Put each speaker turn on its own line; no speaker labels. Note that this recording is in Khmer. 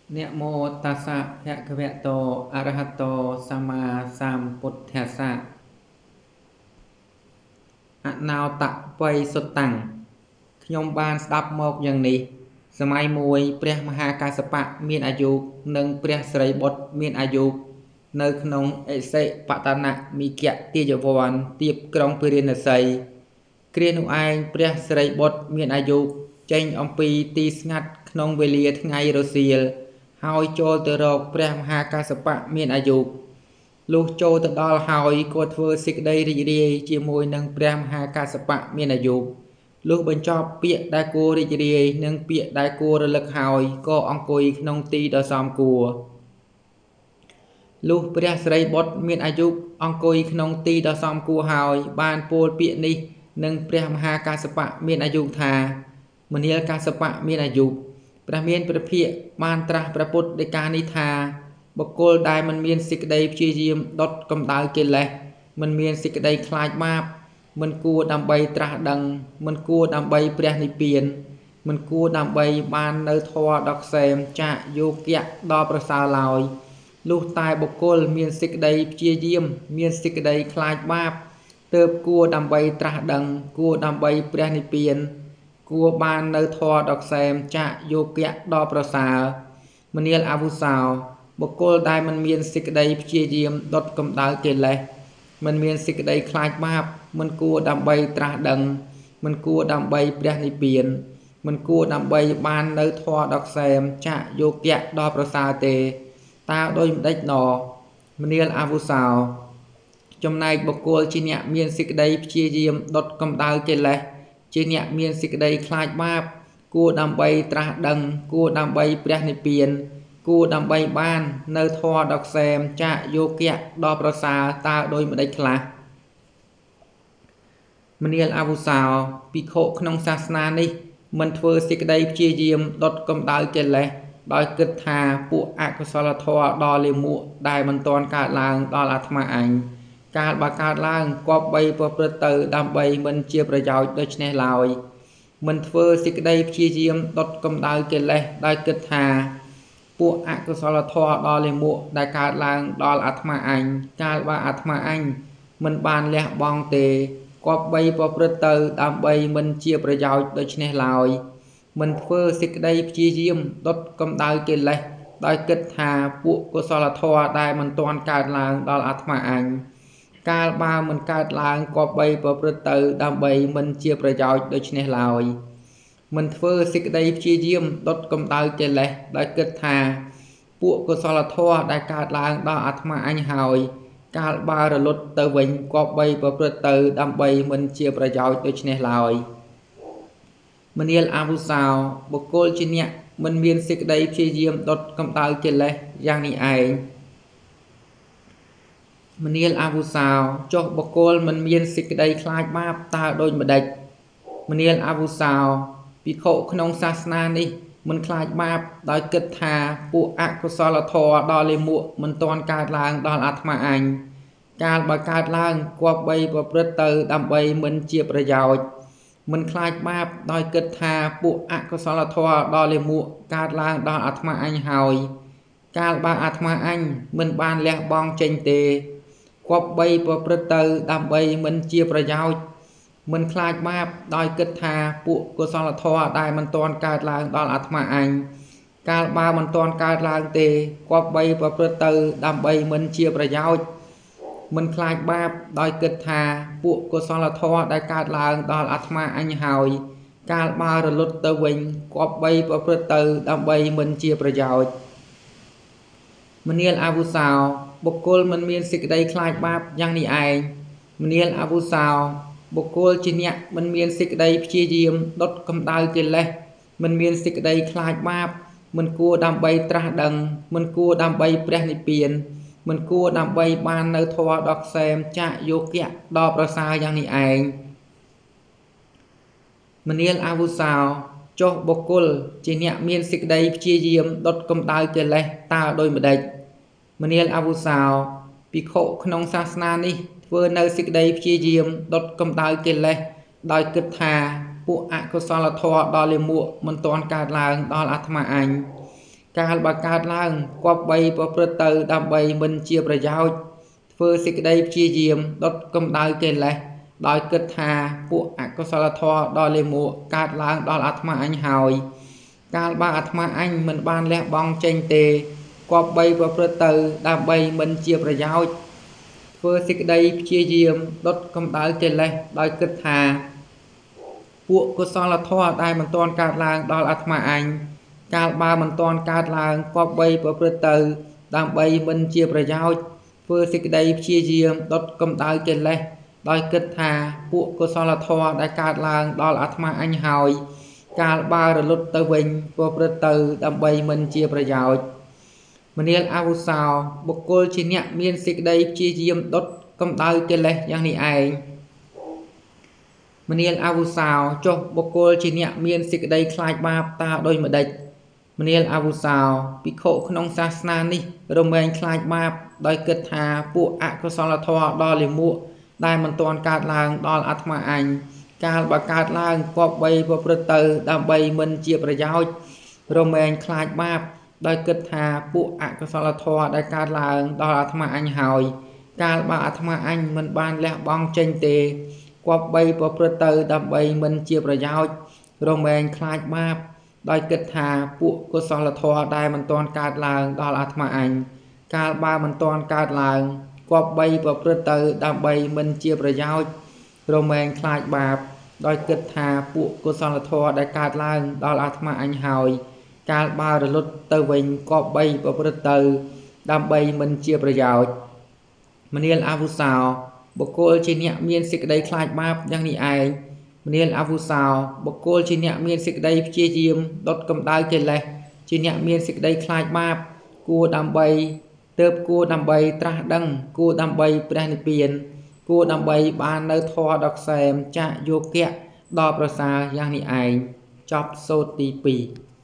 นะโมตัสสะภะคะวะโตอะระหะโตสัมมาสัมพุทธัสสะอนาตបិសុតੰខ្ញុំបានស្ដាប់មកយ៉ាងនេះសម័យមួយព្រះមហាកាសបៈមានអាយុនិងព្រះសិរីបុត្រមានអាយុនៅក្នុងអិសិបតនមិគទាយវ័នទៀបក្រុងពារាណសីគ្រានោះឯងព្រះសិរីបុត្រមានអាយុចេញអំពីទីស្ងាត់ក្នុងវេលាថ្ងៃរសៀលហើយចូលទៅរកព្រះមហាកាសបៈមានអាយុលុះចូលទៅដល់ហើយក៏ធ្វើសេចក្តីរីករាយជាមួយនឹងព្រះមហាកាសបៈមានអាយុលុះបញ្ចប់ពាក្យដែលគួររីករាយនិងពាក្យដែលគួររលឹកហើយក៏អង្គុយក្នុងទីដ៏សមគួរលុះព្រះសិរីបុត្រមានអាយុអង្គុយក្នុងទីដ៏សមគួរហើយបានពោលពាក្យនេះនឹងព្រះមហាកាសបៈមានអាយុថាមនាលកាសបៈមានអាយុព្រះមានព្រះភិក្ខបានត្រាស់ព្រះពុទ្ធដីកានេះថាបុគ្គលដែលមិនមានសេចក្តីព្យាយាមដុតកម្ដៅកិលេសមិនមានសេចក្តីខ្លាចបាបមិនគួរដើម្បីត្រាស់ដឹងមិនគួរដើម្បីព្រះនិព្វានមិនគួរដើម្បីបាននៅធម៌ដ៏ក្សេមចាកយោគៈដ៏ប្រសើរឡើយលុះតែបុគ្គលមានសេចក្តីព្យាយាមមានសេចក្តីខ្លាចបាបទើបគួរដើម្បីត្រាស់ដឹងគួរដើម្បីព្រះនិព្វានគួរបាននៅធម៌ដ៏ក្សេមចាកយោគៈដ៏ប្រសើរមនាលអវុសោបុគ្គលដែលមិនមានសេចក្តីព្យាយាមដុតកម្ដៅកិលេសមិនមានសេចក្តីខ្លាចបាបមិនគួរដើម្បីត្រាស់ដឹងមិនគួរដើម្បីព្រះនិព្វានមិនគួរដើម្បីបាននៅធម៌ដ៏ក្សេមចាកយោគៈដ៏ប្រសើរទេតើដូចម្ដេចណមនាលអវុសោចំណែកបុគ្គលជាអ្នកមានសេចក្តីព្យាយាមដុតកម្ដៅកិលេសជាអ្នកមានសេចក្តីខ្លាចបាបគួរដើម្បីត្រាស់ដឹងគួរដើម្បីព្រះនិព្វានគួរដើម្បីបាននៅធម៌ដ៏ក្សេមចាកយោគៈដ៏ប្រសើរតើដូចម្ដេចខ្លះមនាលអវុសោភិក្ខុក្នុងសាសនានេះមិនធ្វើសេចក្តីព្យាយាមដុតកម្ដៅកិលេសដោយគិតថាពួកអកុសលធម៌ដ៏លាមកដែលមិនទាន់កើតឡើងដល់អាត្មាអញកាលបើកើតឡើងគប្បីប្រព្រឹត្តទៅដើម្បីមិនជាប្រយោជន៍ដូច្នេះឡើយមិនធ្វើសេចក្តីព្យាយាមដុតកម្ដៅកិលេសដោយគិតថាពួកអកុសលធម៌ដ៏លាមកដែលកើតឡើងដល់អាត្មាអញកាលបើអាត្មាអញមិនបានលះបង់ទេគប្បីប្រព្រឹត្តទៅដើម្បីមិនជាប្រយោជន៍ដូច្នេះឡើយមិនធ្វើសេចក្តីព្យាយាមដុតកម្ដៅកិលេសដោយគិតថាពួកកុសលធម៌ដែលមិនទាន់កើតឡើងដល់អាត្មាអញកាលបើមិនកើតឡើងគប្បីប្រព្រឹត្តទៅដើម្បីមិនជាប្រយោជន៍ដូច្នេះឡើយមិនធ្វើសេចក្តីព្យាយាមដុតកម្ដៅកិលេសដោយគិតថាពួកកុសលធម៌ដែលកើតឡើងដល់អាត្មាអញហើយកាលបើរលត់ទៅវិញគប្បីប្រព្រឹត្តទៅដើម្បីមិនជាប្រយោជន៍ដូច្នេះឡើយមនាលអវុសោបុគ្គលជាអ្នកមិនមានសេចក្តីព្យាយាមដុតកម្ដៅកិលេសយ៉ាងនេះឯងមនាលអវុសោចុះបុគ្គលមិនមានសេចក្តីខ្លាចបាបតើដូចម្ដេចមនាលអវុសោភិក្ខុក្នុងសាសនានេះមិនខ្លាចបាបដោយគិតថាពួកអកុសលធម៌ដ៏លាមកមិនទាន់កើតឡើងដល់អាត្មាអញកាលបើកើតឡើងគប្បីប្រព្រឹត្តទៅដើម្បីមិនជាប្រយោជន៍មិនខ្លាចបាបដោយគិតថាពួកអកុសលធម៌ដ៏លាមកកើតឡើងដល់អាត្មាអញហើយកាលបើអាត្មាអញមិនបានលះបង់ចេញទេគប្បីប្រព្រឹត្តទៅដើម្បីមិនជាប្រយោជន៍មិនខ្លាចបាបដោយគិតថាពួកកុសលធម៌ដែលមិនទាន់កើតឡើងដល់អាត្មាអញកាលបើមិនទាន់កើតឡើងទេគប្បីប្រព្រឹត្តទៅដើម្បីមិនជាប្រយោជន៍មិនខ្លាចបាបដោយគិតថាពួកកុសលធម៌ដែលកើតឡើងដល់អាត្មាអញហើយកាលបើរលត់ទៅវិញគប្បីប្រព្រឹត្តទៅដើម្បីមិនជាប្រយោជន៍មនាលអវុសោបុគ្គលមិនមានសេចក្តីខ្លាចបាបយ៉ាងនេះឯងមនាលអវុសោបុគ្គលជាអ្នកមិនមានសេចក្តីព្យាយាមដុតកម្ដៅកិលេសមិនមានសេចក្តីខ្លាចបាបមិនគួរដើម្បីត្រាស់ដឹងមិនគួរដើម្បីព្រះនិព្វានមិនគួរដើម្បីបាននៅធម៌ដ៏ក្សេមចាកយោគៈដ៏ប្រសើរយ៉ាងនេះឯងមនាលអវុសោចុះបុគ្គលជាអ្នកមានសេចក្តីព្យាយាមដុតកម្ដៅកិលេសតើដូចម្ដេចមនាលអវុសោភិក្ខុក្នុងសាសនានេះធ្វើនៅសេចក្តីព្យាយាមដុតកម្ដៅកិលេសដោយគិតថាពួកអកុសលធម៌ដ៏លាមកមិនទាន់កើតឡើងដល់អាត្មាអញកាលបើកើតឡើងគប្បីប្រព្រឹត្តទៅដើម្បីមិនជាប្រយោជន៍ធ្វើសេចក្តីព្យាយាមដុតកម្ដៅកិលេសដោយគិតថាពួកអកុសលធម៌ដ៏លាមកកើតឡើងដល់អាត្មាអញហើយកាលបើអាត្មាអញមិនបានលះបង់ចេញទេគប្បីប្រព្រឹត្តទៅដើម្បីមិនជាប្រយោជន៍ធ្វើសេចក្តីព្យាយាមដុតកម្ដៅកិលេសដោយគិតថាពួកកុសលធម៌ដែលមិនទាន់កើតឡើងដល់អាត្មាអញកាលបើមិនទាន់កើតឡើងគប្បីប្រព្រឹត្តទៅដើម្បីមិនជាប្រយោជន៍ធ្វើសេចក្តីព្យាយាមដុតកម្ដៅកិលេសដោយគិតថាពួកកុសលធម៌ដែលកើតឡើងដល់អាត្មាអញហើយកាលបើរលត់ទៅវិញប្រព្រឹត្តទៅដើម្បីមិនជាប្រយោជន៍មនាលអវុសោបុគ្គលជាអ្នកមានសេចក្តីព្យាយាមដុតកម្ដៅកិលេសយ៉ាងនេះឯងមនាលអវុសោចុះបុគ្គលជាអ្នកមានសេចក្តីខ្លាចបាបតើដូចម្ដេចមនាលអវុសោភិក្ខុក្នុងសាសនានេះរមែងខ្លាចបាបដោយគិតថាពួកអកុសលធម៌ដ៏លាមកដែលមិនទាន់កើតឡើងដល់អាត្មាអញកាលបើកើតឡើងគប្បីប្រព្រឹត្តទៅដើម្បីមិនជាប្រយោជន៍រមែងខ្លាចបាបដោយគិតថាពួកអកុសលធម៌ដែលកើតឡើងដល់អាត្មាអញហើយកាលបើអាត្មាអញមិនបានលះបង់ចេញទេគប្បីប្រព្រឹត្តទៅដើម្បីមិនជាប្រយោជន៍រមែងខ្លាចបាបដោយគិតថាពួកកុសលធម៌ដែលមិនទាន់កើតឡើងដល់អាត្មាអញកាលបើមិនទាន់កើតឡើងគប្បីប្រព្រឹត្តទៅដើម្បីមិនជាប្រយោជន៍រមែងខ្លាចបាបដោយគិតថាពួកកុសលធម៌ដែលកើតឡើងដល់អាត្មាអញហើយកាលបើរលត់ទៅវិញគប្បីប្រព្រឹត្តទៅដើម្បីមិនជាប្រយោជន៍មនាលអវុសោបុគ្គលជាអ្នកមានសេចក្តីខ្លាចបាបយ៉ាងនេះឯងមនាលអវុសោបុគ្គលជាអ្នកមានសេចក្តីព្យាយាមដុតកម្ដៅកិលេសជាអ្នកមានសេចក្តីខ្លាចបាបគួរដើម្បីត្រាស់ដឹងគួរដើម្បីព្រះនិព្វានគួរដើម្បីបាននៅធម៌ដ៏ក្សែមចាកយោគៈដ៏ប្រសើរយ៉ាងនេះឯងចប់សូត្រទី2